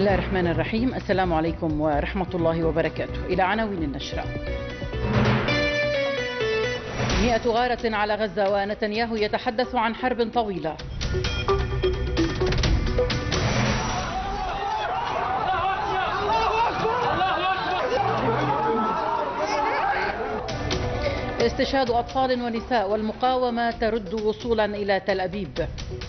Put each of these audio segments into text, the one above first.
الله الرحمن الرحيم. السلام عليكم ورحمة الله وبركاته. إلى عناوين النشرة. 100 غارة على غزة ونتنياهو يتحدث عن حرب طويلة. استشهاد أطفال ونساء والمقاومة ترد وصولا إلى تل أبيب.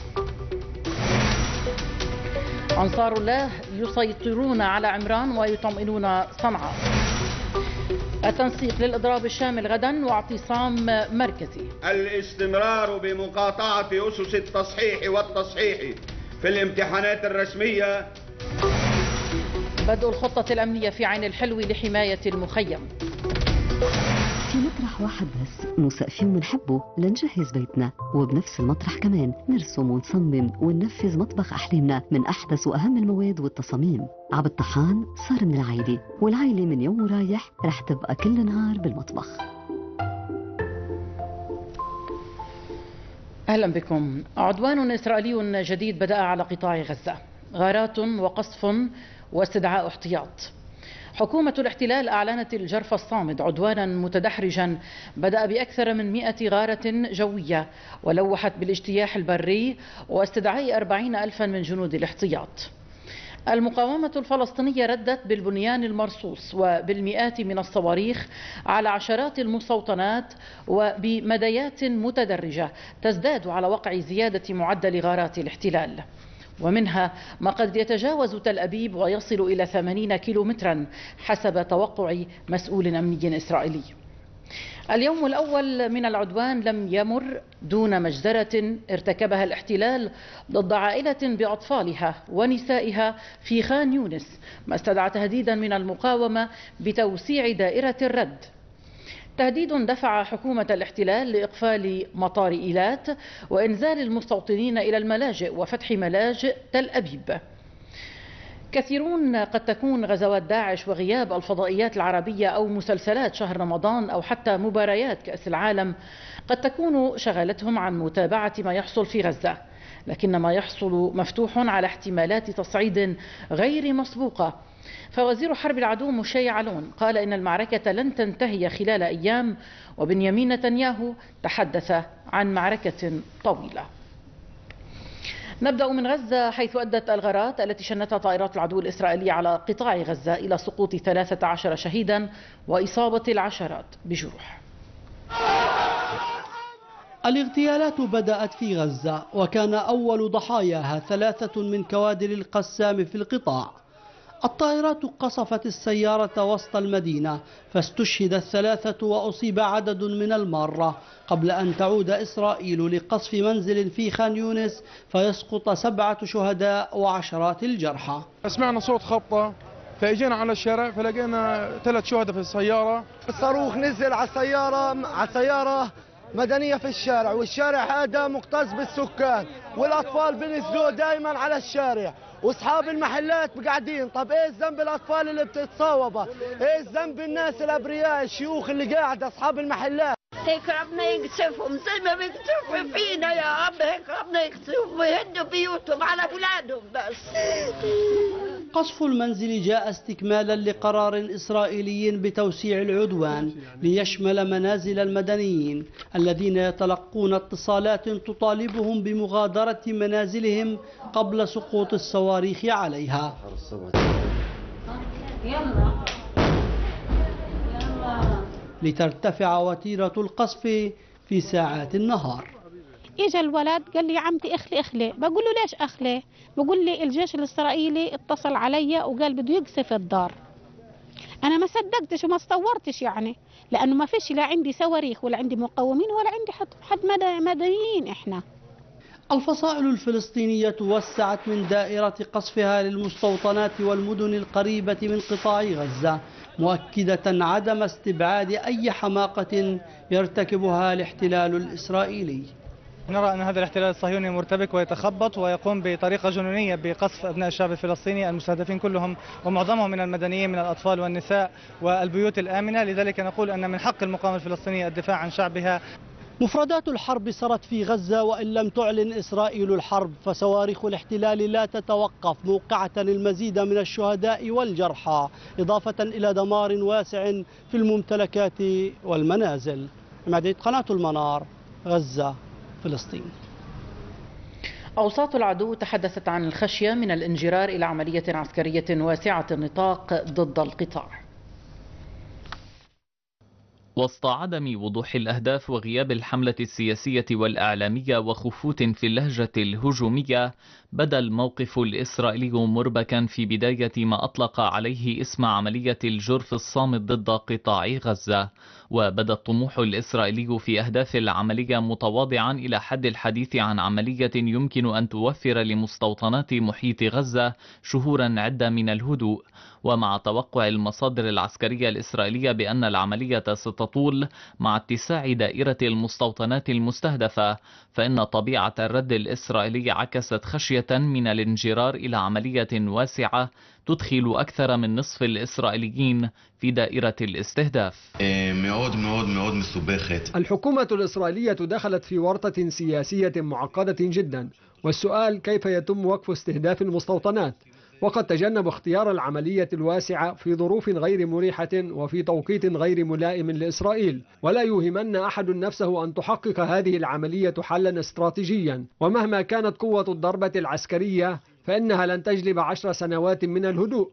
أنصار الله يسيطرون على عمران ويطمئنون صنعاء. التنسيق للإضراب الشامل غدا واعتصام مركزي. الاستمرار بمقاطعة أسس التصحيح والتصحيح في الامتحانات الرسمية. بدء الخطة الأمنية في عين الحلو لحماية المخيم. في مطرح واحد بس نوثق ونحبه لنجهز بيتنا، وبنفس المطرح كمان نرسم ونصمم وننفذ مطبخ أحلامنا من أحدث وأهم المواد والتصاميم. عبد الطحان صار من العائلة، والعائلة من يوم رايح رح تبقى كل نهار بالمطبخ. أهلا بكم. عدوان إسرائيلي جديد بدأ على قطاع غزة، غارات وقصف واستدعاء احتياط. حكومة الاحتلال أعلنت الجرف الصامد، عدوانا متدحرجا بدأ بأكثر من 100 غارة جوية، ولوحت بالاجتياح البري واستدعاء 40,000 من جنود الاحتياط. المقاومة الفلسطينية ردت بالبنيان المرصوص وبالمئات من الصواريخ على عشرات المستوطنات وبمديات متدرجة تزداد على وقع زيادة معدل غارات الاحتلال، ومنها ما قد يتجاوز تل أبيب ويصل إلى 80 كيلومترا حسب توقع مسؤول أمني إسرائيلي. اليوم الأول من العدوان لم يمر دون مجزرة ارتكبها الاحتلال ضد عائلة بأطفالها ونسائها في خان يونس، ما استدعى تهديدا من المقاومة بتوسيع دائرة الرد. تهديد دفع حكومة الاحتلال لإقفال مطار إيلات وإنزال المستوطنين إلى الملاجئ وفتح ملاجئ تل أبيب. كثيرون قد تكون غزوات داعش وغياب الفضائيات العربية أو مسلسلات شهر رمضان أو حتى مباريات كأس العالم قد تكون شغلتهم عن متابعة ما يحصل في غزة، لكن ما يحصل مفتوح على احتمالات تصعيد غير مسبوقة. فوزير حرب العدو موشي يعلون قال إن المعركة لن تنتهي خلال أيام، وبنيامين نتنياهو تحدث عن معركة طويلة. نبدأ من غزة، حيث أدت الغارات التي شنتها طائرات العدو الإسرائيلي على قطاع غزة إلى سقوط 13 شهيدا وإصابة العشرات بجروح. الاغتيالات بدأت في غزة، وكان أول ضحاياها 3 من كوادر القسام في القطاع. الطائرات قصفت السيارة وسط المدينة فاستشهد 3 وأصيب عدد من المارة، قبل أن تعود إسرائيل لقصف منزل في خان يونس فيسقط 7 شهداء وعشرات الجرحى. سمعنا صوت خبطة فاجينا على الشارع فلقينا 3 شهداء في السيارة. الصاروخ نزل على سيارة مدنية في الشارع، والشارع هذا مكتظ بالسكان، والأطفال بينزلوا دائما على الشارع، واصحاب المحلات قاعدين. طب ايه ذنب الاطفال اللي بتتصاوبه؟ ايه ذنب الناس الابرياء الشيوخ اللي قاعده اصحاب المحلات؟ هيك ربنا يقصفهم زي ما بيقصفوا فينا يا رب، هيك ربنا يقصفهم ويهدوا بيوتهم على اولادهم بس. قصف المنزل جاء استكمالا لقرار إسرائيلي بتوسيع العدوان ليشمل منازل المدنيين الذين يتلقون اتصالات تطالبهم بمغادرة منازلهم قبل سقوط الصواريخ عليها. لترتفع وتيرة القصف في ساعات النهار. اجى الولد قال لي يا عمتي اخلي. بقول له ليش اخلي؟ بقول لي الجيش الاسرائيلي اتصل علي وقال بده يقصف الدار. انا ما صدقتش وما صورتش يعني، لانه ما فيش لا عندي صواريخ ولا عندي مقاومين ولا عندي حد مدنيين. احنا الفصائل الفلسطينية وسعت من دائرة قصفها للمستوطنات والمدن القريبة من قطاع غزة، مؤكدة عدم استبعاد أي حماقة يرتكبها الاحتلال الإسرائيلي. نرى أن هذا الاحتلال الصهيوني مرتبك ويتخبط ويقوم بطريقة جنونية بقصف أبناء الشعب الفلسطيني المستهدفين كلهم ومعظمهم من المدنيين من الأطفال والنساء والبيوت الآمنة. لذلك نقول أن من حق المقاومة الفلسطينية الدفاع عن شعبها. مفردات الحرب سرت في غزة، وإن لم تعلن إسرائيل الحرب فصواريخ الاحتلال لا تتوقف، موقعة المزيد من الشهداء والجرحى، إضافة إلى دمار واسع في الممتلكات والمنازل. عماد قناة المنار، غزة، فلسطين. أوساط العدو تحدثت عن الخشية من الانجرار إلى عملية عسكرية واسعة النطاق ضد القطاع. وسط عدم وضوح الأهداف وغياب الحملة السياسية والإعلامية وخفوت في اللهجة الهجومية، بدا الموقف الإسرائيلي مربكا في بداية ما أطلق عليه اسم عملية الجرف الصامت ضد قطاع غزة. وبدا الطموح الإسرائيلي في أهداف العملية متواضعا إلى حد الحديث عن عملية يمكن أن توفر لمستوطنات محيط غزة شهورا عدة من الهدوء. ومع توقع المصادر العسكرية الإسرائيلية بأن العملية ستطول مع اتساع دائرة المستوطنات المستهدفة، فإن طبيعة الرد الإسرائيلي عكست خشية من الانجرار إلى عملية واسعة تدخل أكثر من نصف الإسرائيليين في دائرة الاستهداف. الحكومة الإسرائيلية دخلت في ورطة سياسية معقدة جدا، والسؤال كيف يتم وقف استهداف المستوطنات، وقد تجنب اختيار العملية الواسعة في ظروف غير مريحة وفي توقيت غير ملائم لإسرائيل. ولا يوهمن أحد نفسه أن تحقق هذه العملية حلا استراتيجيا، ومهما كانت قوة الضربة العسكرية فإنها لن تجلب 10 سنوات من الهدوء.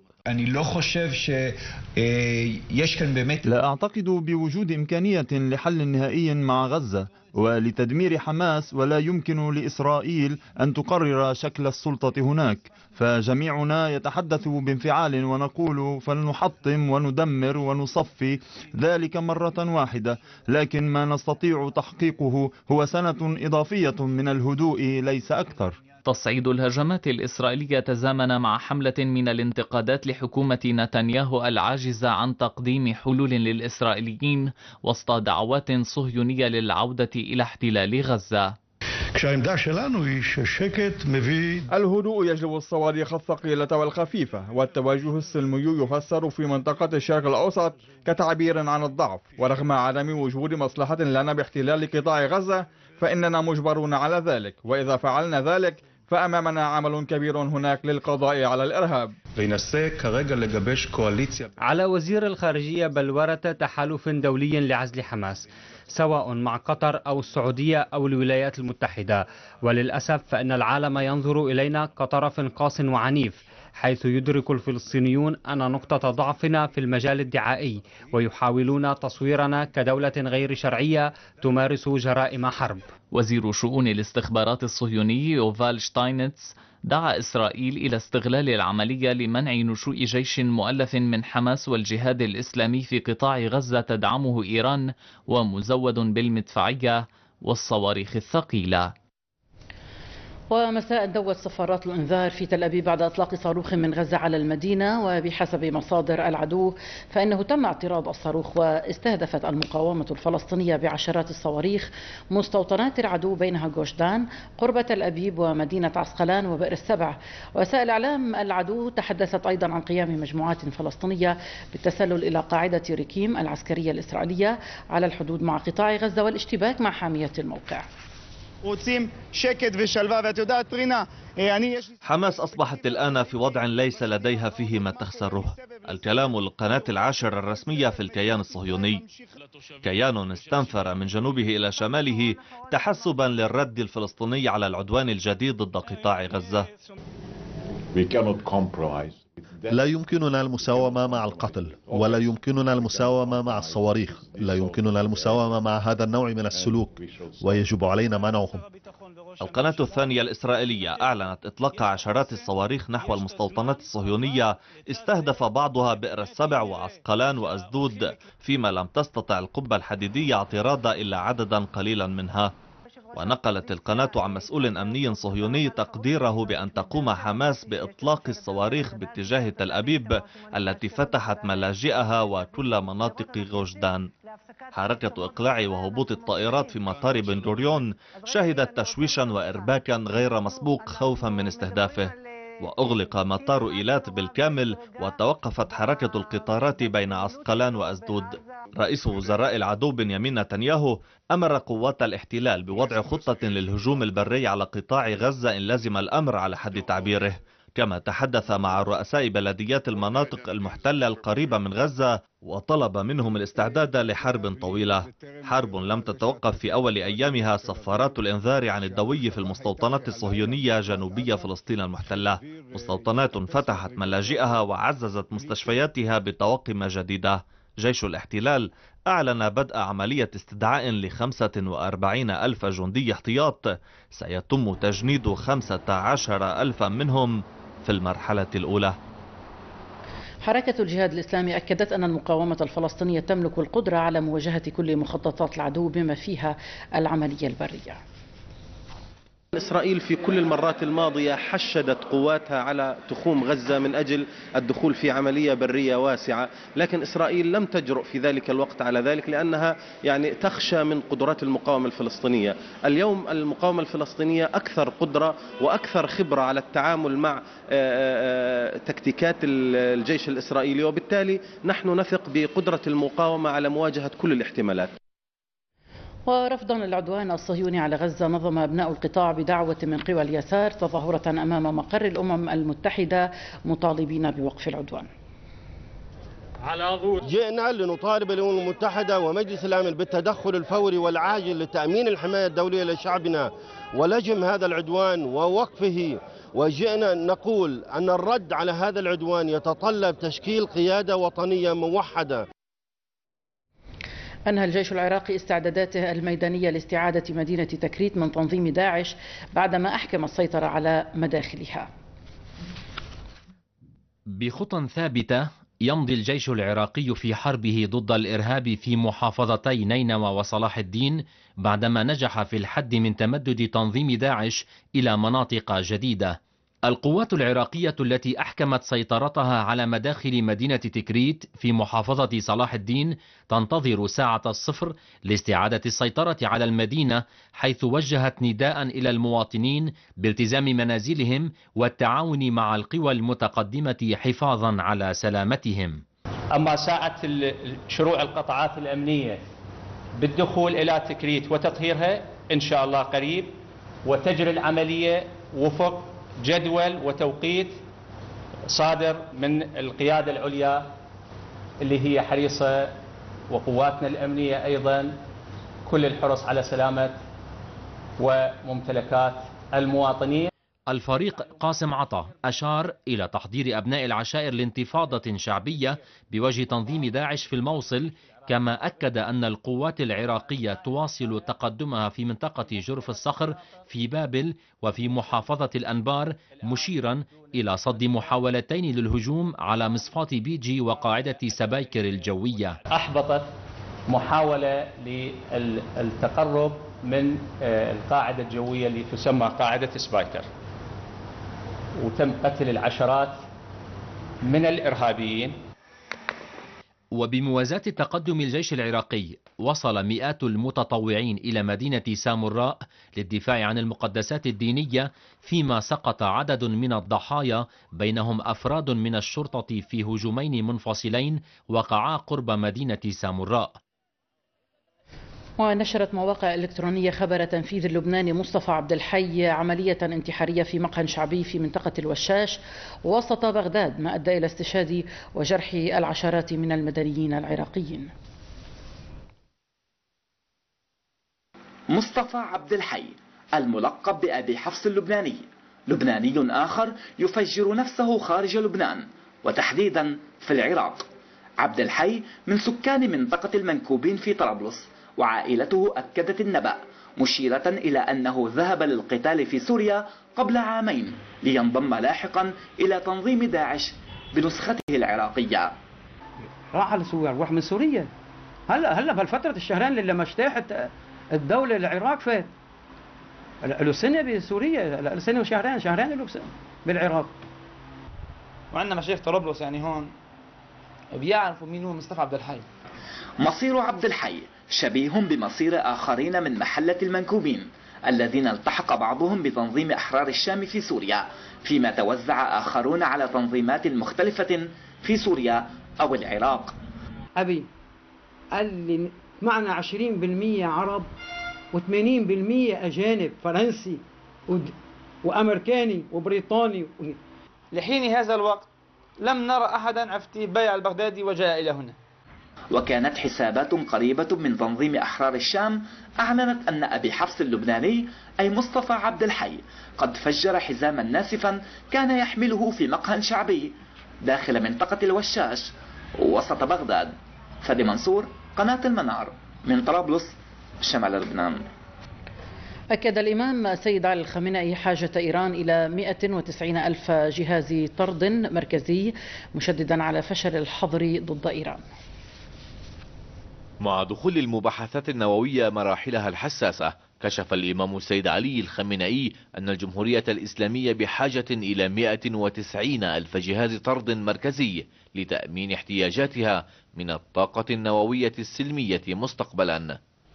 لا أعتقد بوجود إمكانية لحل نهائي مع غزة ولتدمير حماس، ولا يمكن لإسرائيل أن تقرر شكل السلطة هناك، فجميعنا يتحدث بانفعال ونقول فلنحطم وندمر ونصفي ذلك مرة واحدة، لكن ما نستطيع تحقيقه هو سنة إضافية من الهدوء ليس أكثر. تصعيد الهجمات الإسرائيلية تزامن مع حملة من الانتقادات لحكومة نتنياهو العاجزة عن تقديم حلول للإسرائيليين وسط دعوات صهيونية للعودة إلى احتلال غزة. الهدوء يجلب الصواريخ الثقيلة والخفيفة، والتوجه السلمي يفسر في منطقة الشرق الأوسط كتعبير عن الضعف. ورغم عدم وجود مصلحة لنا باحتلال قطاع غزة فإننا مجبرون على ذلك، وإذا فعلنا ذلك فأمامنا عمل كبير هناك للقضاء على الإرهاب. على وزير الخارجية بلورة تحالف دولي لعزل حماس، سواء مع قطر أو السعودية أو الولايات المتحدة. وللأسف فإن العالم ينظر إلينا كطرف قاس وعنيف، حيث يدرك الفلسطينيون أن نقطة ضعفنا في المجال الدعائي، ويحاولون تصويرنا كدولة غير شرعية تمارس جرائم حرب. وزير شؤون الاستخبارات الصهيوني يوفال شتاينتس دعا إسرائيل إلى استغلال العملية لمنع نشوء جيش مؤلف من حماس والجهاد الإسلامي في قطاع غزة تدعمه إيران ومزود بالمدفعية والصواريخ الثقيلة. ومساء دوت سفارات الإنذار في تل أبيب بعد إطلاق صاروخ من غزة على المدينة، وبحسب مصادر العدو فإنه تم اعتراض الصاروخ واستهدفت المقاومة الفلسطينية بعشرات الصواريخ مستوطنات العدو بينها جوش دان قرب تل أبيب ومدينة عسقلان وبئر السبع. وسائل إعلام العدو تحدثت أيضا عن قيام مجموعات فلسطينية بالتسلل إلى قاعدة ريكيم العسكرية الإسرائيلية على الحدود مع قطاع غزة والاشتباك مع حامية الموقع. حماس أصبحت الآن في وضع ليس لديها فيه ما تخسره. الكلام القناة العاشرة الرسمية في الكيان الصهيوني، كيان استنفر من جنوبه إلى شماله تحسبا للرد الفلسطيني على العدوان الجديد ضد قطاع غزة. لا يمكننا المساومة مع القتل، ولا يمكننا المساومة مع الصواريخ، لا يمكننا المساومة مع هذا النوع من السلوك، ويجب علينا منعهم. القناة الثانية الإسرائيلية أعلنت إطلاق عشرات الصواريخ نحو المستوطنات الصهيونية استهدف بعضها بئر السبع وعسقلان وأسدود، فيما لم تستطع القبة الحديدية اعتراض إلا عددا قليلا منها. ونقلت القناة عن مسؤول أمني صهيوني تقديره بأن تقوم حماس بإطلاق الصواريخ باتجاه تل أبيب التي فتحت ملاجئها وكل مناطق غوش دان. حركة إقلاع وهبوط الطائرات في مطار بن غوريون شهدت تشويشا وإرباكا غير مسبوق خوفا من استهدافه، وأغلق مطار إيلات بالكامل وتوقفت حركة القطارات بين عسقلان وأسدود. رئيس وزراء العدو بنيامين نتنياهو أمر قوات الاحتلال بوضع خطة للهجوم البري على قطاع غزة إن لزم الأمر على حد تعبيره. كما تحدث مع رؤساء بلديات المناطق المحتلة القريبة من غزة وطلب منهم الاستعداد لحرب طويلة، حرب لم تتوقف في أول أيامها صفارات الإنذار عن الدوي في المستوطنات الصهيونية جنوبية فلسطين المحتلة، مستوطنات فتحت ملاجئها وعززت مستشفياتها بطواقم جديدة. جيش الاحتلال أعلن بدء عملية استدعاء ل45 ألف جندي احتياط، سيتم تجنيد 15 ألفا منهم في المرحلة الأولى. حركة الجهاد الإسلامي أكدت أن المقاومة الفلسطينية تملك القدرة على مواجهة كل مخططات العدو بما فيها العملية البرية. إسرائيل في كل المرات الماضية حشدت قواتها على تخوم غزة من أجل الدخول في عملية برية واسعة، لكن إسرائيل لم تجرؤ في ذلك الوقت على ذلك لأنها تخشى من قدرات المقاومة الفلسطينية. اليوم المقاومة الفلسطينية أكثر قدرة وأكثر خبرة على التعامل مع تكتيكات الجيش الإسرائيلي، وبالتالي نحن نثق بقدرة المقاومة على مواجهة كل الاحتمالات. ورفضا للعدوان الصهيوني على غزة، نظم أبناء القطاع بدعوة من قوى اليسار تظاهرة أمام مقر الأمم المتحدة مطالبين بوقف العدوان. جئنا لنطالب الأمم المتحدة ومجلس الأمن بالتدخل الفوري والعاجل لتأمين الحماية الدولية لشعبنا ولجم هذا العدوان ووقفه، وجئنا نقول أن الرد على هذا العدوان يتطلب تشكيل قيادة وطنية موحدة. أنهى الجيش العراقي استعداداته الميدانية لاستعادة مدينة تكريت من تنظيم داعش بعدما أحكم السيطرة على مداخلها. بخطى ثابتة يمضي الجيش العراقي في حربه ضد الإرهاب في محافظتي نينوى وصلاح الدين بعدما نجح في الحد من تمدد تنظيم داعش إلى مناطق جديدة. القوات العراقية التي أحكمت سيطرتها على مداخل مدينة تكريت في محافظة صلاح الدين تنتظر ساعة الصفر لاستعادة السيطرة على المدينة، حيث وجهت نداء إلى المواطنين بالتزام منازلهم والتعاون مع القوى المتقدمة حفاظا على سلامتهم. أما ساعة شروع القطاعات الأمنية بالدخول إلى تكريت وتطهيرها إن شاء الله قريب، وتجري العملية وفق جدول وتوقيت صادر من القيادة العليا اللي هي حريصة، وقواتنا الأمنية أيضا كل الحرص على سلامة وممتلكات المواطنين. الفريق قاسم عطا أشار إلى تحضير أبناء العشائر لانتفاضة شعبية بوجه تنظيم داعش في الموصل، كما أكد أن القوات العراقية تواصل تقدمها في منطقة جرف الصخر في بابل وفي محافظة الأنبار، مشيرا إلى صد محاولتين للهجوم على مصفاة بيجي وقاعدة سبايكر الجوية. أحبطت محاولة للتقرب من القاعدة الجوية اللي تسمى قاعدة سبايكر، وتم قتل العشرات من الإرهابيين. وبموازاة تقدم الجيش العراقي، وصل مئات المتطوعين إلى مدينة سامراء للدفاع عن المقدسات الدينية، فيما سقط عدد من الضحايا بينهم أفراد من الشرطة في هجومين منفصلين وقعا قرب مدينة سامراء. ونشرت مواقع إلكترونية خبر تنفيذ اللبناني مصطفى عبد الحي عملية انتحارية في مقهى شعبي في منطقة الوشاش وسط بغداد، ما أدى إلى استشهاد وجرح العشرات من المدنيين العراقيين. مصطفى عبد الحي الملقب بأبي حفص اللبناني، لبناني آخر يفجر نفسه خارج لبنان وتحديدا في العراق. عبد الحي من سكان منطقة المنكوبين في طرابلس، وعائلته أكدت النبأ مشيرة إلى أنه ذهب للقتال في سوريا قبل عامين لينضم لاحقا إلى تنظيم داعش بنسخته العراقية. راح على سوريا، راح من سوريا هلا بهالفترة الشهرين اللي لما اجتاحت الدولة العراق فات له سنة بسوريا، له سنة وشهرين، شهرين له بالعراق. وعندنا مشايخ طرابلس يعني هون بيعرفوا مين هو مصطفى عبد الحي. مصير عبد الحي شبيه بمصير آخرين من محلة المنكوبين الذين التحق بعضهم بتنظيم أحرار الشام في سوريا، فيما توزع آخرون على تنظيمات مختلفة في سوريا أو العراق. أبي قال لي معنا 20% عرب و80% أجانب، فرنسي وأمريكاني وبريطاني. لحين هذا الوقت لم نرى أحدا عفتي بيع البغدادي وجاء إلى هنا. وكانت حسابات قريبة من تنظيم أحرار الشام أعلنت أن أبي حفص اللبناني أي مصطفى عبد الحي قد فجر حزاما ناسفا كان يحمله في مقهى شعبي داخل منطقة الوشاش وسط بغداد. فادي منصور، قناة المنار، من طرابلس، شمال لبنان. أكد الإمام سيد علي الخامنئي حاجة إيران إلى 190 ألف جهاز طرد مركزي، مشددا على فشل الحظر ضد إيران. مع دخول المباحثات النووية مراحلها الحساسة، كشف الإمام السيد علي الخامنئي أن الجمهورية الإسلامية بحاجة إلى 190 ألف جهاز طرد مركزي لتأمين احتياجاتها من الطاقة النووية السلمية مستقبلا.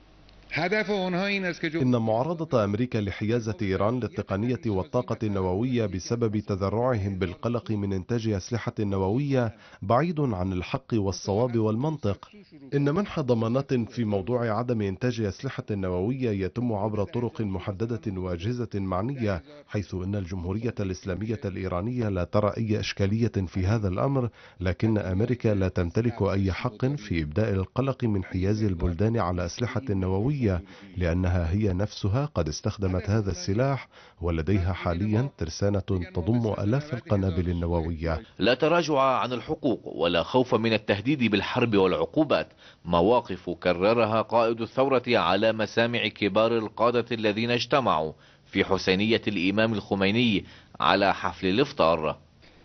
إن معارضة أمريكا لحيازة إيران للتقنية والطاقة النووية بسبب تذرعهم بالقلق من إنتاج أسلحة نووية بعيد عن الحق والصواب والمنطق. إن منح ضمانات في موضوع عدم إنتاج أسلحة نووية يتم عبر طرق محددة وأجهزة معنية، حيث إن الجمهورية الإسلامية الإيرانية لا ترى أي إشكالية في هذا الأمر، لكن أمريكا لا تمتلك أي حق في إبداء القلق من حياز البلدان على أسلحة نووية، لأنها هي نفسها قد استخدمت هذا السلاح ولديها حاليا ترسانة تضم آلاف القنابل النووية. لا تراجع عن الحقوق ولا خوف من التهديد بالحرب والعقوبات، مواقف كررها قائد الثورة على مسامع كبار القادة الذين اجتمعوا في حسينية الإمام الخميني على حفل الإفطار.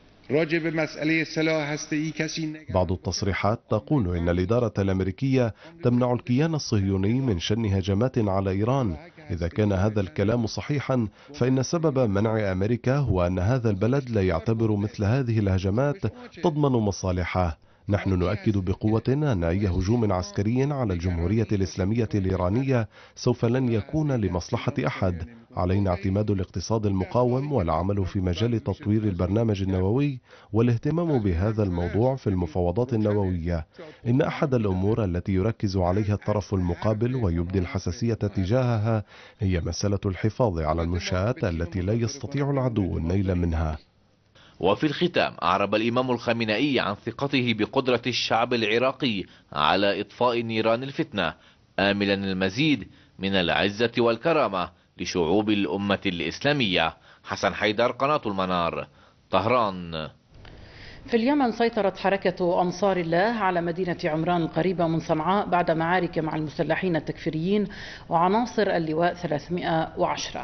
بعض التصريحات تقول إن الإدارة الأمريكية تمنع الكيان الصهيوني من شن هجمات على إيران. إذا كان هذا الكلام صحيحا، فإن سبب منع أمريكا هو أن هذا البلد لا يعتبر مثل هذه الهجمات تضمن مصالحه. نحن نؤكد بقوة أن أي هجوم عسكري على الجمهورية الإسلامية الإيرانية سوف لن يكون لمصلحة أحد. علينا اعتماد الاقتصاد المقاوم والعمل في مجال تطوير البرنامج النووي والاهتمام بهذا الموضوع في المفاوضات النووية. إن أحد الأمور التي يركز عليها الطرف المقابل ويبدي الحساسية تجاهها هي مسألة الحفاظ على المنشآت التي لا يستطيع العدو النيل منها. وفي الختام، أعرب الإمام الخامنئي عن ثقته بقدرة الشعب العراقي على إطفاء نيران الفتنة، آملا المزيد من العزة والكرامة لشعوب الأمة الإسلامية. حسن حيدر، قناة المنار، طهران. في اليمن سيطرت حركة أنصار الله على مدينة عمران القريبة من صنعاء بعد معارك مع المسلحين التكفيريين وعناصر اللواء 310.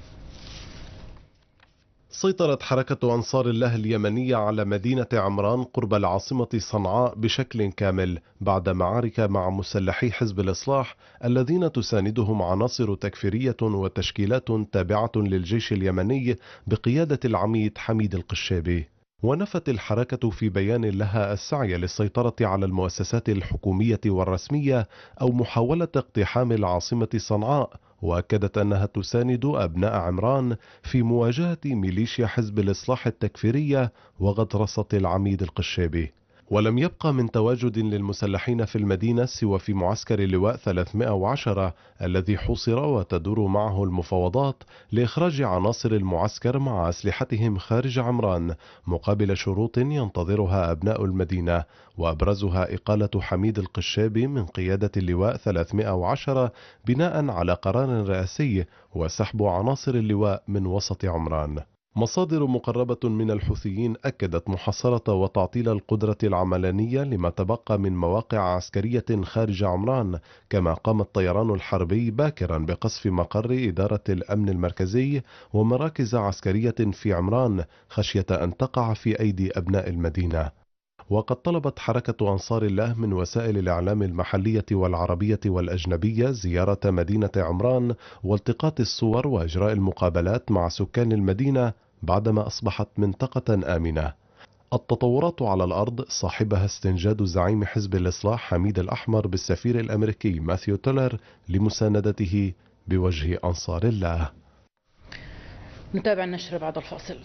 سيطرت حركة أنصار الله اليمنية على مدينة عمران قرب العاصمة صنعاء بشكل كامل بعد معارك مع مسلحي حزب الإصلاح الذين تساندهم عناصر تكفيرية وتشكيلات تابعة للجيش اليمني بقيادة العميد حميد القشابي. ونفت الحركة في بيان لها السعي للسيطرة على المؤسسات الحكومية والرسمية أو محاولة اقتحام العاصمة صنعاء، وأكدت أنها تساند أبناء عمران في مواجهة ميليشيا حزب الإصلاح التكفيرية وغطرسة العميد القشابي. ولم يبقى من تواجد للمسلحين في المدينة سوى في معسكر اللواء 310 الذي حوصر وتدور معه المفاوضات لإخراج عناصر المعسكر مع أسلحتهم خارج عمران مقابل شروط ينتظرها أبناء المدينة، وأبرزها إقالة حميد القشابي من قيادة اللواء 310 بناء على قرار رئاسي وسحب عناصر اللواء من وسط عمران. مصادر مقربة من الحوثيين أكدت محاصرة وتعطيل القدرة العملانية لما تبقى من مواقع عسكرية خارج عمران، كما قام الطيران الحربي باكرا بقصف مقر إدارة الأمن المركزي ومراكز عسكرية في عمران خشية أن تقع في أيدي أبناء المدينة. وقد طلبت حركة أنصار الله من وسائل الإعلام المحلية والعربية والأجنبية زيارة مدينة عمران والتقاط الصور وإجراء المقابلات مع سكان المدينة بعدما أصبحت منطقة آمنة. التطورات على الأرض صاحبها استنجاد زعيم حزب الإصلاح حميد الأحمر بالسفير الأمريكي ماثيو تيلر لمساندته بوجه أنصار الله. نتابع النشر بعد الفاصل.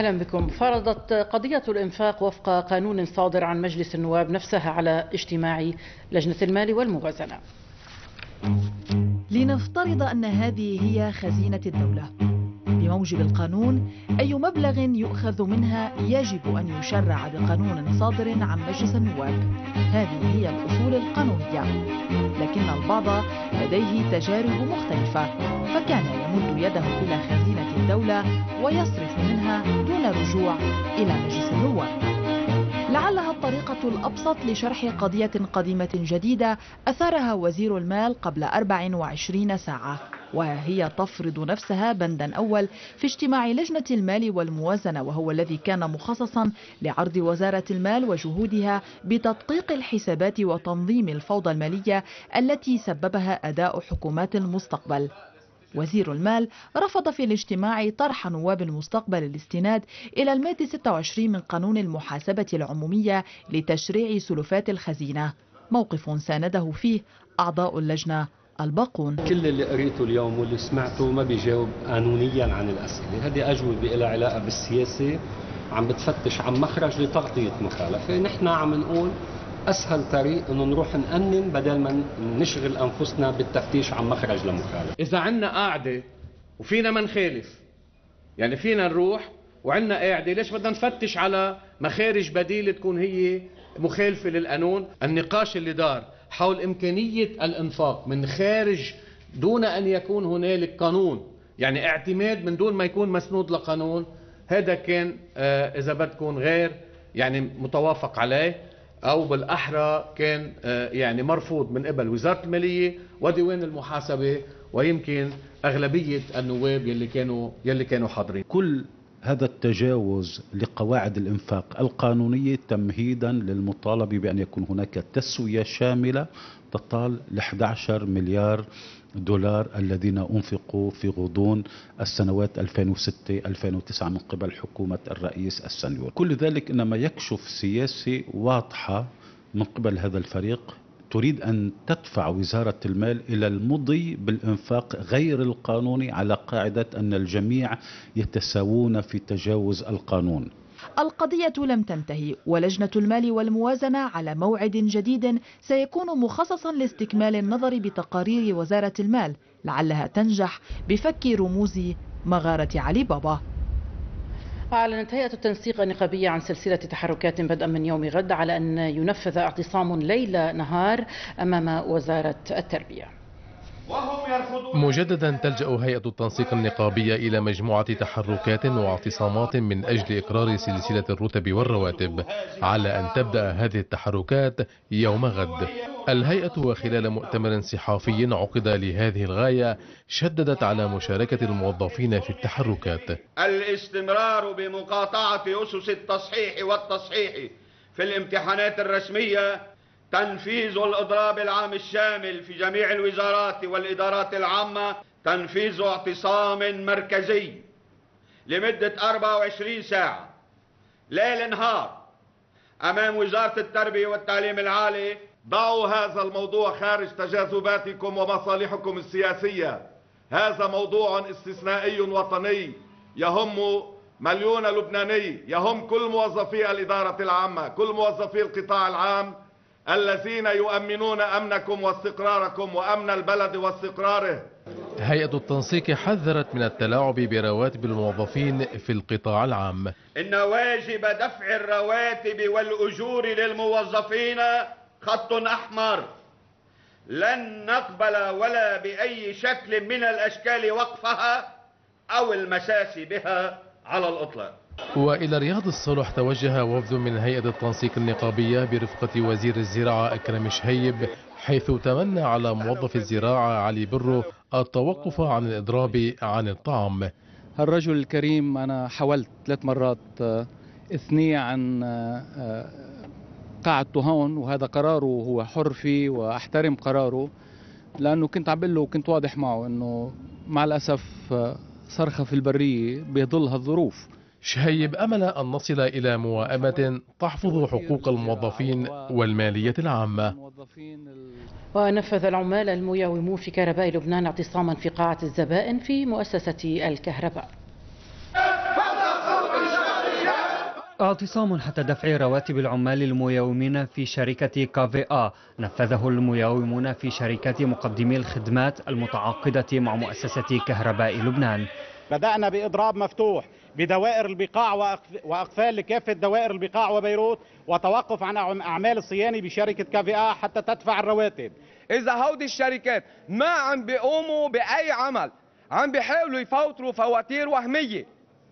أهلا بكم. فرضت قضية الإنفاق وفق قانون صادر عن مجلس النواب نفسها على اجتماع لجنة المال والموازنة. لنفترض أن هذه هي خزينة الدولة. بموجب القانون أي مبلغ يؤخذ منها يجب أن يشرع بقانون صادر عن مجلس النواب. هذه هي الأصول القانونية، لكن البعض لديه تجارب مختلفة، فكان يمد يده إلى خزينة الدولة ويصرف منها دون رجوع إلى مجلس النواب. لعلها الطريقة الأبسط لشرح قضية قديمة جديدة أثارها وزير المال قبل 24 ساعة، وهي تفرض نفسها بندا أول في اجتماع لجنة المال والموازنة، وهو الذي كان مخصصا لعرض وزارة المال وجهودها بتدقيق الحسابات وتنظيم الفوضى المالية التي سببها أداء حكومات المستقبل. وزير المال رفض في الاجتماع طرح نواب المستقبل الاستناد إلى المادة 26 من قانون المحاسبة العمومية لتشريع سلفات الخزينة، موقف سانده فيه أعضاء اللجنة الباقون. كل اللي قريته اليوم واللي سمعته ما بيجاوب قانونيا عن الأسئلة، هذه أجوبة لها علاقة بالسياسة، عم بتفتش عن مخرج لتغطية مخالفة. نحن عم نقول أسهل طريق إنه نروح نأنن بدل ما نشغل أنفسنا بالتفتيش عن مخرج لمخالفة. إذا عنا قاعدة وفينا ما نخالف، يعني فينا نروح وعنا قاعدة، ليش بدنا نفتش على مخارج بديلة تكون هي مخالفة للقانون؟ النقاش اللي دار حول إمكانية الإنفاق من خارج دون أن يكون هنالك قانون، يعني اعتماد من دون ما يكون مسنود لقانون، هذا كان إذا بدكم غير يعني متوافق عليه، أو بالأحرى كان يعني مرفوض من قبل وزارة المالية وديوان المحاسبة ويمكن أغلبية النواب يلي كانوا حاضرين. كل هذا التجاوز لقواعد الإنفاق القانونية تمهيدا للمطالبة بأن يكون هناك تسوية شاملة تطال ل 11 مليار دولار الذين أنفقوا في غضون السنوات 2006-2009 من قبل حكومة الرئيس السنيور. كل ذلك إنما يكشف سياسة واضحة من قبل هذا الفريق تريد أن تدفع وزارة المال إلى المضي بالإنفاق غير القانوني على قاعدة أن الجميع يتساوون في تجاوز القانون. القضية لم تنتهي، ولجنة المال والموازنة على موعد جديد سيكون مخصصا لاستكمال النظر بتقارير وزارة المال، لعلها تنجح بفك رموز مغارة علي بابا. أعلنت هيئة التنسيق النقابية عن سلسلة تحركات بدءا من يوم غد على أن ينفذ اعتصام ليل نهار أمام وزارة التربية. مجددا تلجأ هيئة التنسيق النقابية إلى مجموعة تحركات واعتصامات من أجل إقرار سلسلة الرتب والرواتب، على أن تبدأ هذه التحركات يوم غد. الهيئة وخلال مؤتمر صحافي عقد لهذه الغاية شددت على مشاركة الموظفين في التحركات. الاستمرار بمقاطعة أسس التصحيح والتصحيح في الامتحانات الرسمية، تنفيذ الإضراب العام الشامل في جميع الوزارات والإدارات العامة، تنفيذ اعتصام مركزي لمدة 24 ساعة ليل نهار أمام وزارة التربية والتعليم العالي. ضعوا هذا الموضوع خارج تجاذباتكم ومصالحكم السياسية. هذا موضوع استثنائي وطني يهم مليون لبناني، يهم كل موظفي الإدارة العامة، كل موظفي القطاع العام الذين يؤمنون أمنكم واستقراركم وأمن البلد واستقراره. هيئة التنسيق حذرت من التلاعب برواتب الموظفين في القطاع العام. إن واجب دفع الرواتب والأجور للموظفين خط أحمر، لن نقبل ولا بأي شكل من الأشكال وقفها أو المساس بها على الإطلاق. وإلى رياض الصلح توجه وفد من هيئة التنسيق النقابية برفقة وزير الزراعة أكرم شهيب، حيث تمنى على موظف الزراعة علي برو التوقف عن الإضراب عن الطعام. الرجل الكريم أنا حاولت 3 مرات إثنيه عن قاعدته هون، وهذا قراره هو حر فيه وأحترم قراره، لأنه كنت عم بقول له وكنت واضح معه أنه مع الأسف صرخة في البرية بظل هالظروف. شهيب أمل أن نصل إلى موائمة تحفظ حقوق الموظفين والمالية العامة. ونفذ العمال المياومون في كهرباء لبنان اعتصاما في قاعة الزبائن في مؤسسة الكهرباء. اعتصام حتى دفع رواتب العمال الميومين في شركة كافيا نفذه الميومون في شركات مقدمي الخدمات المتعاقدة مع مؤسسة كهرباء لبنان. بدأنا بإضراب مفتوح بدوائر البقاع وأقفال لكافة دوائر البقاع وبيروت، وتوقف عن أعمال الصيانة بشركة كافيا حتى تدفع الرواتب. إذا هودي الشركات ما عم بيقوموا بأي عمل، عم بيحاولوا يفوتروا فواتير وهمية،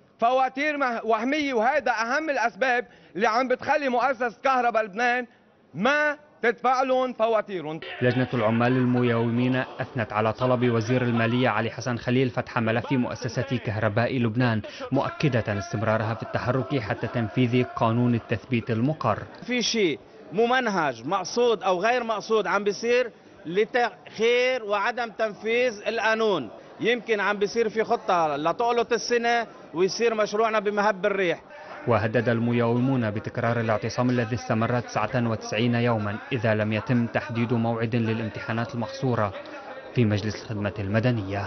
وهذا أهم الأسباب اللي عم بتخلي مؤسسة كهرباء لبنان ما تدفع لهم فواتيرهم. لجنة العمال الميومين أثنت على طلب وزير المالية علي حسن خليل فتح ملف مؤسسة كهرباء لبنان، مؤكدة استمرارها في التحرك حتى تنفيذ قانون التثبيت المقر. في شيء ممنهج مقصود أو غير مقصود عم بيصير لتأخير وعدم تنفيذ القانون، يمكن عم بيصير في خطة لتقلط السنة ويصير مشروعنا بمهب الريح. وهدد الميومون بتكرار الاعتصام الذي استمر 99 يوما إذا لم يتم تحديد موعد للامتحانات المقصورة في مجلس الخدمة المدنية.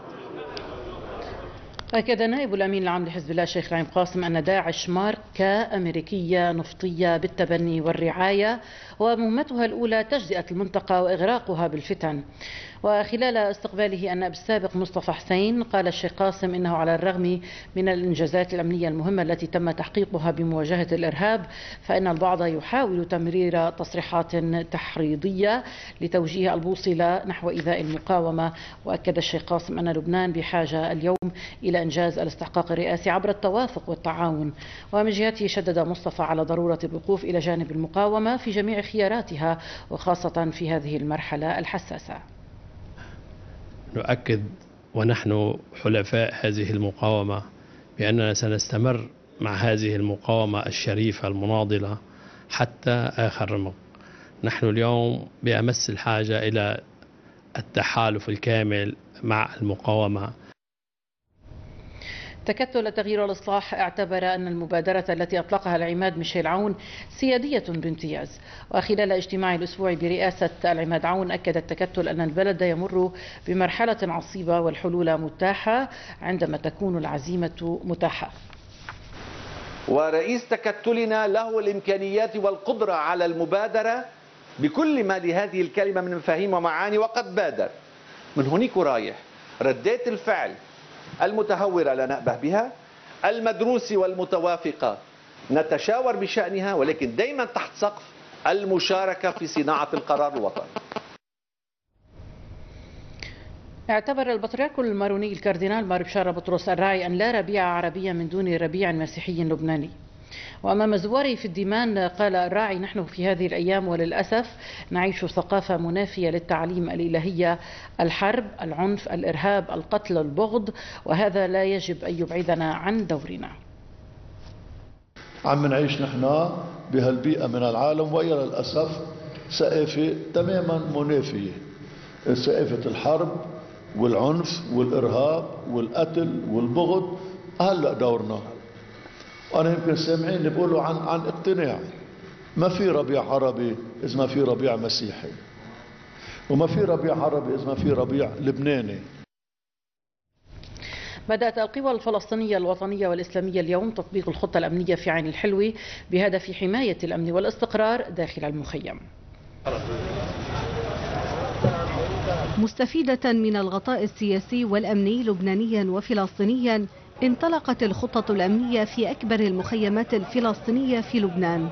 أكد نائب الأمين العام لحزب الله الشيخ رعيم قاسم أن داعش ماركة أمريكية نفطية بالتبني والرعاية، ومهمتها الأولى تجزئة المنطقة وإغراقها بالفتن. وخلال استقباله النائب السابق مصطفى حسين قال الشيخ قاسم إنه على الرغم من الإنجازات الأمنية المهمة التي تم تحقيقها بمواجهة الإرهاب، فإن البعض يحاول تمرير تصريحات تحريضية لتوجيه البوصلة نحو إيذاء المقاومة. وأكد الشيخ قاسم أن لبنان بحاجة اليوم إلى إنجاز الاستحقاق الرئاسي عبر التوافق والتعاون. ومن جهته شدد مصطفى على ضرورة الوقوف إلى جانب المقاومة في جميع خياراتها وخاصة في هذه المرحلة الحساسة. نؤكد ونحن حلفاء هذه المقاومة بأننا سنستمر مع هذه المقاومة الشريفة المناضلة حتى آخر رمق. نحن اليوم بأمس الحاجة إلى التحالف الكامل مع المقاومة. تكتل التغيير والإصلاح اعتبر أن المبادرة التي أطلقها العماد ميشيل عون سيادية بامتياز. وخلال اجتماع الأسبوع برئاسة العماد عون أكد التكتل أن البلد يمر بمرحلة عصيبة والحلول متاحة عندما تكون العزيمة متاحة. ورئيس تكتلنا له الإمكانيات والقدرة على المبادرة بكل ما لهذه الكلمة من مفاهيم ومعاني، وقد بادر. من هناك رايح ردات الفعل المتهورة لا نأبه بها، المدروسة والمتوافقة نتشاور بشأنها، ولكن دائما تحت سقف المشاركة في صناعة القرار الوطني. اعتبر البطريرك الماروني الكاردينال مار بشارة بطرس الراعي أن لا ربيع عربي من دون ربيع مسيحي لبناني. وأمام زواره في الديمان قال الراعي: نحن في هذه الأيام وللأسف نعيش ثقافة منافية للتعليم الإلهية، الحرب، العنف، الإرهاب، القتل، البغض، وهذا لا يجب أن يبعدنا عن دورنا. عم نعيش نحن بهالبيئة من العالم، وإلى للأسف ثقافة تماما منافية، ثقافة الحرب والعنف والإرهاب والقتل والبغض. هلأ دورنا. وأنا يمكن سامعين اللي بيقولوا عن اقتناع. ما في ربيع عربي إذا ما في ربيع مسيحي، وما في ربيع عربي إذا ما في ربيع لبناني. بدأت القوى الفلسطينية الوطنية والإسلامية اليوم تطبيق الخطة الأمنية في عين الحلوة بهدف حماية الأمن والاستقرار داخل المخيم. مستفيدة من الغطاء السياسي والأمني لبنانيا وفلسطينيا، انطلقت الخطة الأمنية في أكبر المخيمات الفلسطينية في لبنان.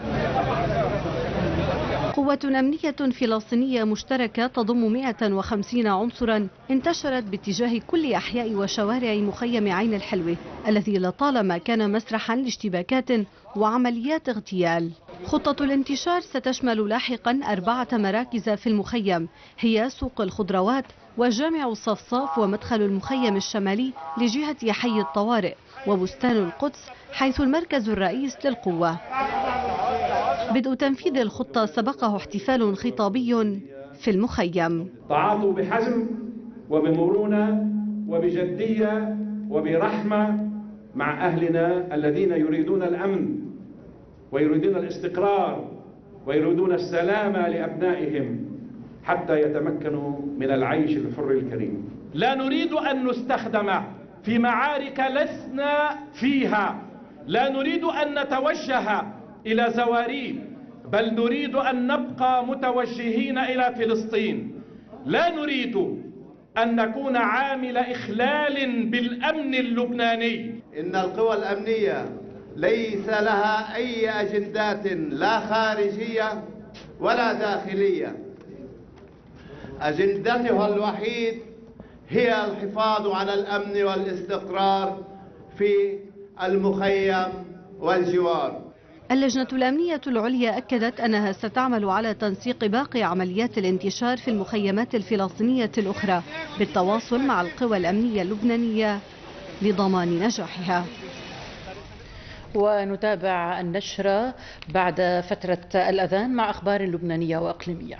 قوة أمنية فلسطينية مشتركة تضم 150 عنصرا انتشرت باتجاه كل أحياء وشوارع مخيم عين الحلوة الذي لطالما كان مسرحا لاشتباكات وعمليات اغتيال. خطة الانتشار ستشمل لاحقا 4 مراكز في المخيم، هي سوق الخضروات وجامع الصفصاف ومدخل المخيم الشمالي لجهة حي الطوارئ وبستان القدس حيث المركز الرئيس للقوة. بدء تنفيذ الخطة سبقه احتفال خطابي في المخيم. تعاطوا بحزم وبمرونة وبجدية وبرحمة مع أهلنا الذين يريدون الأمن ويريدون الاستقرار ويريدون السلامة لأبنائهم حتى يتمكنوا من العيش الحر الكريم. لا نريد أن نستخدم في معارك لسنا فيها لا نريد أن نتوجه إلى زواريب، بل نريد أن نبقى متوجهين إلى فلسطين. لا نريد أن نكون عامل إخلال بالأمن اللبناني. إن القوى الأمنية ليس لها أي أجندات لا خارجية ولا داخلية. أجندتها الوحيد هي الحفاظ على الأمن والاستقرار في المخيم والجوار. اللجنة الأمنية العليا أكدت أنها ستعمل على تنسيق باقي عمليات الانتشار في المخيمات الفلسطينية الأخرى بالتواصل مع القوى الأمنية اللبنانية لضمان نجاحها. ونتابع النشرة بعد فترة الأذان مع أخبار لبنانية وإقليمية.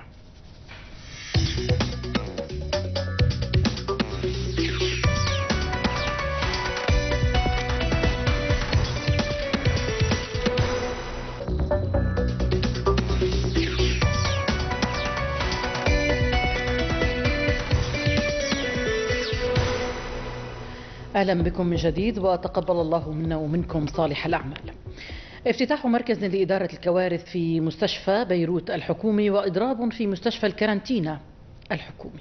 أهلا بكم من جديد وتقبل الله منا ومنكم صالح الأعمال. افتتاح مركز لإدارة الكوارث في مستشفى بيروت الحكومي وإضراب في مستشفى الكارنتينا الحكومي.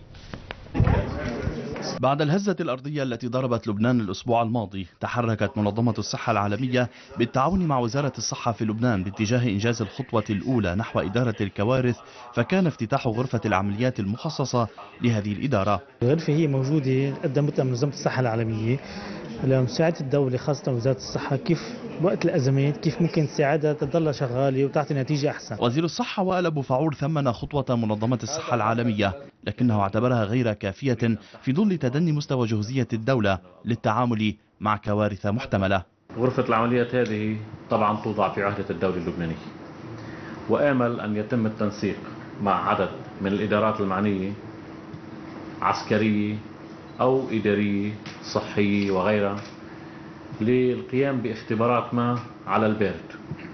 بعد الهزة الأرضية التي ضربت لبنان الأسبوع الماضي، تحركت منظمة الصحة العالمية بالتعاون مع وزارة الصحة في لبنان باتجاه إنجاز الخطوة الأولى نحو إدارة الكوارث، فكان افتتاح غرفة العمليات المخصصة لهذه الإدارة. الغرفة هي موجودة قدمتها منظمة الصحة العالمية لمساعدة الدولة خاصة وزارة الصحة كيف وقت الأزمات كيف ممكن تساعدها تضل شغالة وتعطي نتيجة أحسن. وزير الصحة وائل أبو فعور ثمن خطوة منظمة الصحة العالمية، لكنه اعتبرها غير كافية في ظل تدني مستوى جهوزية الدولة للتعامل مع كوارث محتملة. غرفة العمليات هذه طبعا توضع في عهدة الدولة اللبنانية، وآمل أن يتم التنسيق مع عدد من الإدارات المعنية عسكرية أو إدارية صحية وغيرها للقيام باختبارات ما على البارد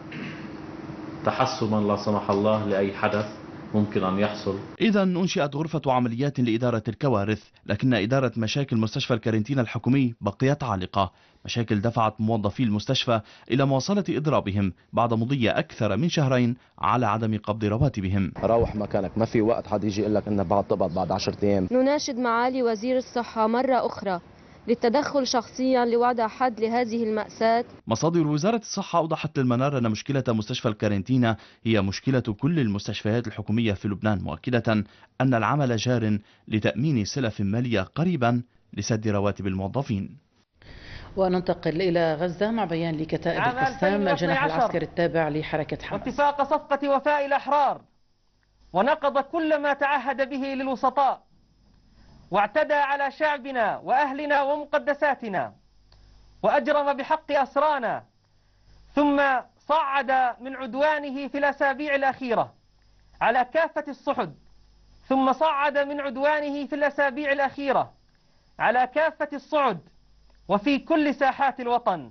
تحسبا لا سمح الله لأي حدث ممكن أن يحصل. إذا أنشئت غرفة عمليات لإدارة الكوارث، لكن إدارة مشاكل مستشفى الكارنتينا الحكومي بقيت عالقة. مشاكل دفعت موظفي المستشفى إلى مواصلة إضرابهم بعد مضي أكثر من شهرين على عدم قبض رواتبهم. روح مكانك، ما في وقت حد يجي يقول لك إنه بعد تقبض بعد 10 أيام. نناشد معالي وزير الصحة مرة أخرى للتدخل شخصيا لوضع حد لهذه المأساة. مصادر وزارة الصحة أوضحت للمنار أن مشكلة مستشفى الكارنتينا هي مشكلة كل المستشفيات الحكومية في لبنان، مؤكدة أن العمل جار لتأمين سلف مالية قريبا لسد رواتب الموظفين. وننتقل إلى غزة مع بيان لكتائب القسام الجناح العسكري التابع لحركة حماس. واتفاق صفقة وفاء الأحرار، ونقض كل ما تعهد به للوسطاء، واعتدى على شعبنا وأهلنا ومقدساتنا، وأجرم بحق أسرانا، ثم صعد من عدوانه في الأسابيع الأخيرة على كافة الصحد، ثم صعد من عدوانه في الأسابيع الأخيرة على كافة الصعد وفي كل ساحات الوطن.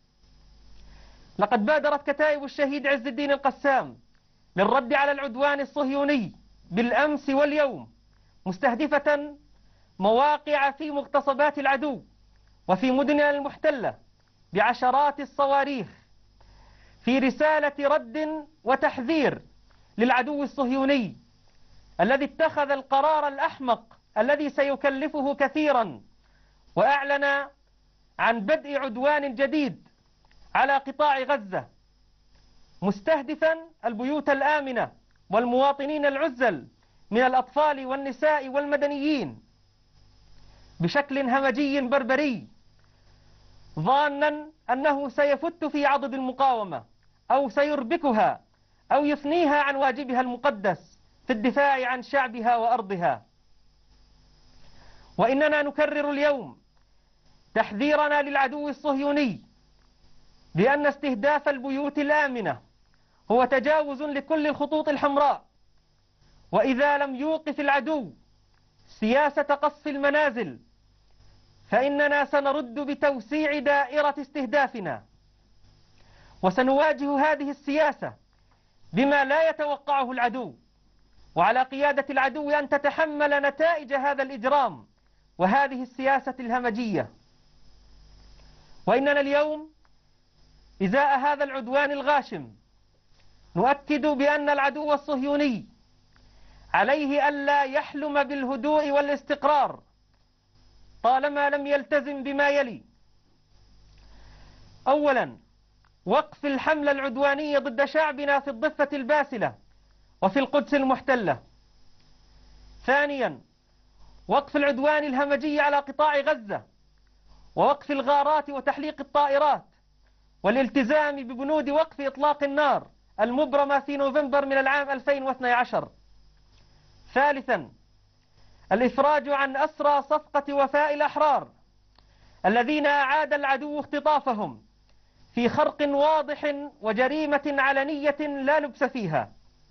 لقد بادرت كتائب الشهيد عز الدين القسام للرد على العدوان الصهيوني بالأمس واليوم، مستهدفة مواقع في مغتصبات العدو وفي مدننا المحتلة بعشرات الصواريخ، في رسالة رد وتحذير للعدو الصهيوني الذي اتخذ القرار الأحمق الذي سيكلفه كثيرا، وأعلن عن بدء عدوان جديد على قطاع غزة، مستهدفا البيوت الآمنة والمواطنين العزل من الأطفال والنساء والمدنيين بشكل همجي بربري، ظانا أنه سيفت في عضد المقاومة أو سيربكها أو يفنيها عن واجبها المقدس في الدفاع عن شعبها وأرضها. وإننا نكرر اليوم تحذيرنا للعدو الصهيوني بأن استهداف البيوت الآمنة هو تجاوز لكل الخطوط الحمراء، وإذا لم يوقف العدو سياسة قصف المنازل فإننا سنرد بتوسيع دائرة استهدافنا، وسنواجه هذه السياسة بما لا يتوقعه العدو، وعلى قيادة العدو أن تتحمل نتائج هذا الإجرام وهذه السياسة الهمجية. وإننا اليوم إزاء هذا العدوان الغاشم نؤكد بأن العدو الصهيوني عليه ألا يحلم بالهدوء والاستقرار طالما لم يلتزم بما يلي: أولا، وقف الحملة العدوانية ضد شعبنا في الضفة الباسلة وفي القدس المحتلة. ثانيا، وقف العدوان الهمجي على قطاع غزة، ووقف الغارات وتحليق الطائرات، والالتزام ببنود وقف إطلاق النار المبرمة في نوفمبر من العام 2012. ثالثا، الإفراج عن أسرى صفقة وفاء الأحرار الذين أعاد العدو اختطافهم في خرق واضح وجريمة علنية لا لبس فيها.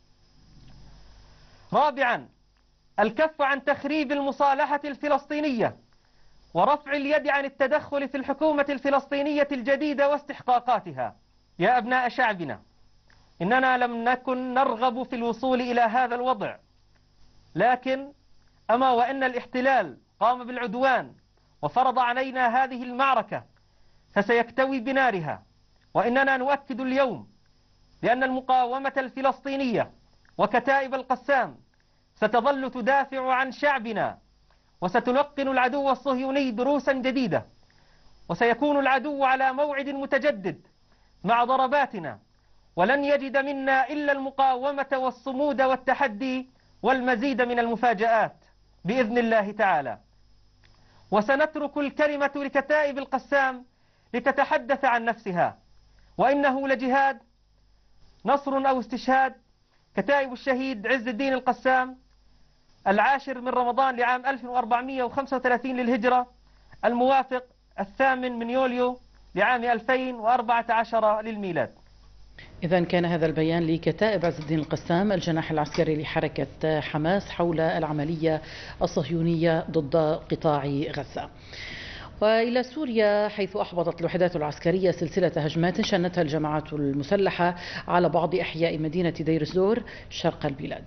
رابعا، الكف عن تخريب المصالحة الفلسطينية ورفع اليد عن التدخل في الحكومة الفلسطينية الجديدة واستحقاقاتها. يا أبناء شعبنا، إننا لم نكن نرغب في الوصول إلى هذا الوضع، لكن أما وإن الاحتلال قام بالعدوان وفرض علينا هذه المعركة فسيكتوي بنارها. وإننا نؤكد اليوم بأن المقاومة الفلسطينية وكتائب القسام ستظل تدافع عن شعبنا، وستلقن العدو الصهيوني دروسا جديدة، وسيكون العدو على موعد متجدد مع ضرباتنا، ولن يجد منا إلا المقاومة والصمود والتحدي والمزيد من المفاجآت بإذن الله تعالى. وسنترك الكلمة لكتائب القسام لتتحدث عن نفسها، وإنه لجهاد، نصر أو استشهاد. كتائب الشهيد عز الدين القسام 10 من رمضان لعام 1435 للهجرة، الموافق 8 من يوليو لعام 2014 للميلاد. إذن كان هذا البيان لكتائب عز الدين القسام الجناح العسكري لحركة حماس حول العملية الصهيونية ضد قطاع غزة. وإلى سوريا، حيث أحبطت الوحدات العسكرية سلسلة هجمات شنتها الجماعات المسلحة على بعض أحياء مدينة دير الزور شرق البلاد.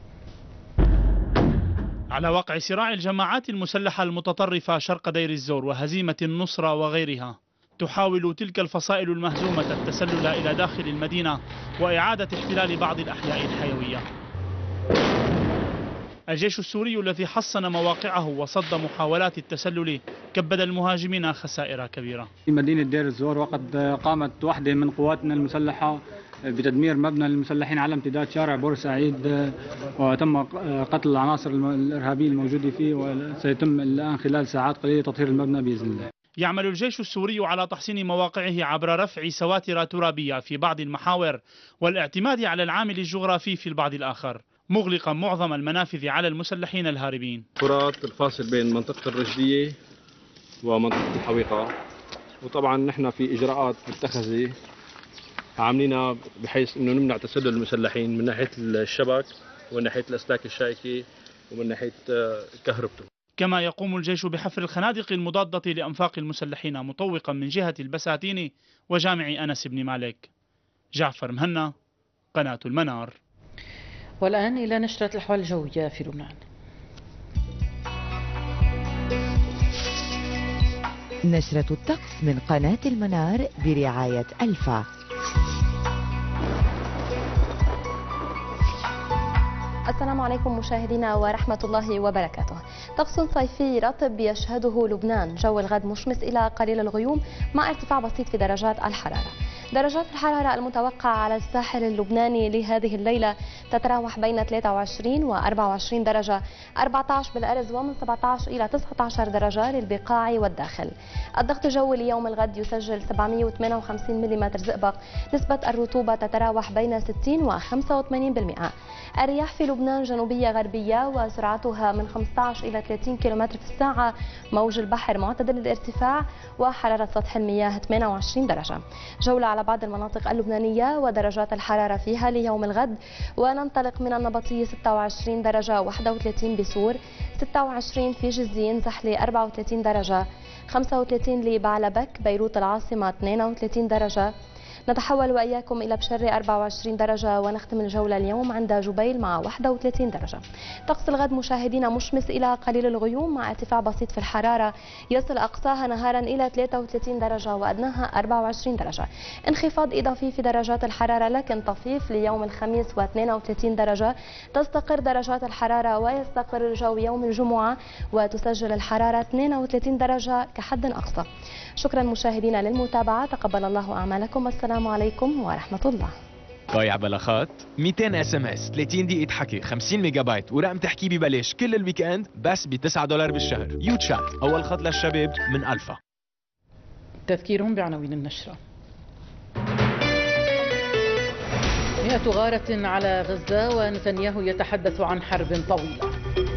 على وقع صراع الجماعات المسلحة المتطرفة شرق دير الزور وهزيمة النصرة وغيرها، تحاول تلك الفصائل المهزومة التسلل إلى داخل المدينة وإعادة احتلال بعض الأحياء الحيوية. الجيش السوري الذي حصن مواقعه وصد محاولات التسلل كبد المهاجمين خسائر كبيرة. في مدينة دير الزور، وقد قامت واحدة من قواتنا المسلحة بتدمير مبنى للمسلحين على امتداد شارع بورسعيد، وتم قتل العناصر الإرهابية الموجودة فيه، وسيتم الآن خلال ساعات قليلة تطهير المبنى بإذن الله. يعمل الجيش السوري على تحصين مواقعه عبر رفع سواتر ترابية في بعض المحاور والاعتماد على العامل الجغرافي في البعض الآخر، مغلقا معظم المنافذ على المسلحين الهاربين. فرات الفاصل بين منطقة الرشدية ومنطقة الحويقة، وطبعا نحن في إجراءات متخذة عاملينها بحيث انه نمنع تسلل المسلحين من ناحية الشبك ومن ناحية الأسلاك الشائكة ومن ناحية كهربته. كما يقوم الجيش بحفر الخنادق المضادة لأنفاق المسلحين مطوقا من جهة البساتين وجامع أنس بن مالك. جعفر مهنا، قناة المنار. والآن إلى نشرة الأحوال الجوية في لبنان. نشرة الطقس من قناة المنار برعاية ألفا. السلام عليكم مشاهدينا ورحمة الله وبركاته. طقس صيفي رطب يشهده لبنان، جو الغد مشمس إلى قليل الغيوم مع ارتفاع بسيط في درجات الحرارة. درجات الحرارة المتوقعة على الساحل اللبناني لهذه الليلة تتراوح بين 23 و 24 درجة، 14 بالأرز، ومن 17 إلى 19 درجة للبقاع والداخل. الضغط الجوي ليوم الغد يسجل 758 ملم زئبق، نسبة الرطوبة تتراوح بين 60 و 85%. الرياح في لبنان جنوبية غربية وسرعتها من 15 إلى 30 كم في الساعة، موج البحر معتدل الارتفاع، وحرارة سطح المياه 28 درجة. جولة على بعض المناطق اللبنانية ودرجات الحرارة فيها ليوم الغد، وننطلق من النبطية 26 درجة، 31 بسور، 26 في جزين، زحلة 34 درجة، 35 لبعلبك، بيروت العاصمة 32 درجة. نتحول وإياكم إلى بشرة 24 درجة، ونختم الجولة اليوم عند جبيل مع 31 درجة. طقس الغد مشاهدينا مشمس إلى قليل الغيوم مع ارتفاع بسيط في الحرارة يصل أقصاها نهارا إلى 33 درجة وأدناها 24 درجة. انخفاض إضافي في درجات الحرارة لكن طفيف ليوم الخميس و32 درجة. تستقر درجات الحرارة ويستقر الجو يوم الجمعة وتسجل الحرارة 32 درجة كحد أقصى. شكرا مشاهدينا للمتابعة، تقبل الله أعمالكم، والسلام عليكم ورحمة الله. ضايع بلاخات 200 اس ام اس 30 دقيقة حكي 50 ميجا بايت ورقم تحكي ببلاش كل الويكند بس ب$9 بالشهر. يو تشات أول خط للشباب من ألفا. تذكير بعناوين النشرة. 100 غارة على غزة ونتنياهو يتحدث عن حرب طويلة.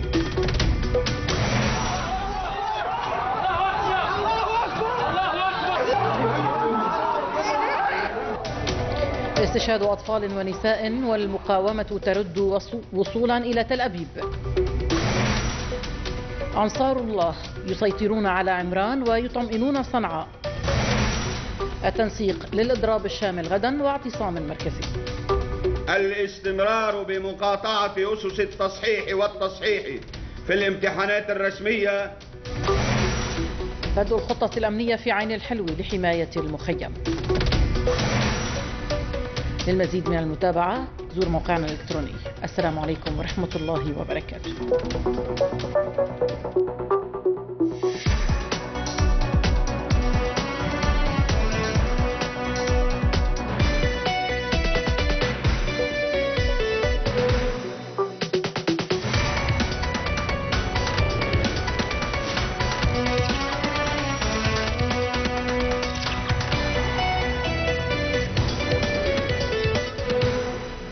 استشهاد أطفال ونساء والمقاومة ترد وصولا إلى تل أبيب. أنصار الله يسيطرون على عمران ويطمئنون صنعاء. التنسيق للإضراب الشامل غدا واعتصام مركزي. الاستمرار بمقاطعة أسس التصحيح والتصحيح في الامتحانات الرسمية. بدء الخطة الأمنية في عين الحلو لحماية المخيم. للمزيد من المتابعة زور موقعنا الإلكتروني. السلام عليكم ورحمة الله وبركاته.